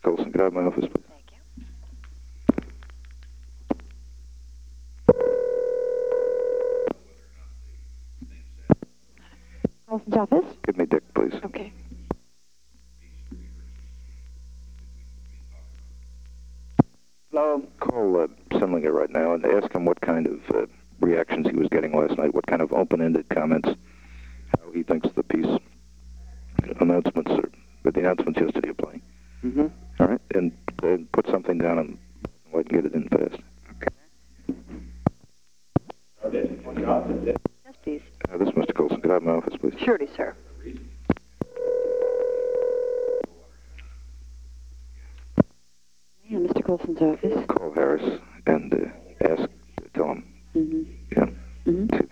Colson, could I have my office, please? Thank you. Colson's office? Give me Dick, please. Okay. No, call Simlinger right now and ask him what kind of reactions he was getting last night, what kind of open-ended comments, how he thinks the peace announcements the announcements yesterday are playing. Mm-hmm. All right, and put something down and let get it in fast. Yes, please. This is Mr. Colson. Could I have my office, please? Surely, sir. Yeah, Mr. Colson's office. Call Harris and tell him, Mm-hmm. yeah, Mm-hmm. to